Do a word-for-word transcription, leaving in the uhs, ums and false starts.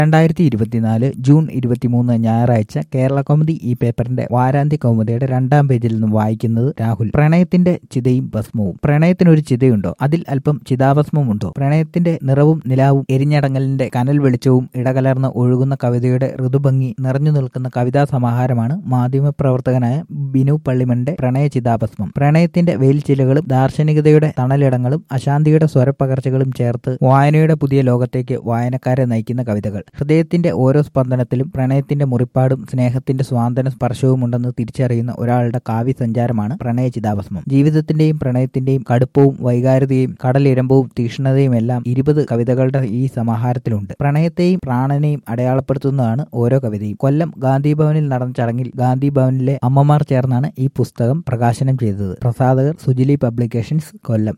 രണ്ടായിരത്തി ഇരുപത്തിനാല് ജൂൺ ഇരുപത്തിമൂന്ന് ഞായറാഴ്ച കേരള കൗമുദി ഈ പേപ്പറിന്റെ വാരാന്ത്യ കൗമുദിയുടെ രണ്ടാം പേജിൽ നിന്നും വായിക്കുന്നത് രാഹുൽ. പ്രണയത്തിന്റെ ചിതയും ഭസ്മവും. പ്രണയത്തിനൊരു ചിതയുണ്ടോ? അതിൽ അല്പം ചിതാഭസ്മമുണ്ടോ? പ്രണയത്തിന്റെ നിറവും നിലാവും എരിഞ്ഞടങ്ങലിന്റെ കനൽ വെളിച്ചവും ഇടകലർന്ന് ഒഴുകുന്ന കവിതയുടെ ഋതുഭംഗി നിറഞ്ഞു നിൽക്കുന്ന കവിതാ സമാഹാരമാണ് മാധ്യമപ്രവർത്തകനായ ബിനു പള്ളിമണിന്റെ പ്രണയ ചിതാഭസ്മം. പ്രണയത്തിന്റെ വെയിൽച്ചിലകളും ദാർശനികതയുടെ തണലിടങ്ങളും അശാന്തിയുടെ സ്വരപ്പകർച്ചകളും ചേർത്ത് വായനയുടെ പുതിയ ലോകത്തേക്ക് വായനക്കാരെ നയിക്കുന്ന കവിതകൾ. ഹൃദയത്തിന്റെ ഓരോ സ്പന്ദനത്തിലും പ്രണയത്തിന്റെ മുറിപ്പാടും സ്നേഹത്തിന്റെ സ്വാന്തന സ്പർശവും ഉണ്ടെന്ന് തിരിച്ചറിയുന്ന ഒരാളുടെ കാവ്യ സഞ്ചാരമാണ് പ്രണയ ചിതാഭസ്മം. ജീവിതത്തിന്റെയും പ്രണയത്തിന്റെയും കടുപ്പവും വൈകാരികതയും കടലിരമ്പവും തീക്ഷ്ണതയും എല്ലാം ഇരുപത് കവിതകളുടെ ഈ സമാഹാരത്തിലുണ്ട്. പ്രണയത്തെയും പ്രാണനെയും അടയാളപ്പെടുത്തുന്നതാണ് ഓരോ കവിതയും. കൊല്ലം ഗാന്ധി ഭവനിൽ നടന്ന ചടങ്ങിൽ ഗാന്ധി ഭവനിലെ അമ്മമാർ ചേർന്നാണ് ഈ പുസ്തകം പ്രകാശനം ചെയ്തത്. പ്രസാധകർ സുജിലി പബ്ലിക്കേഷൻസ്, കൊല്ലം.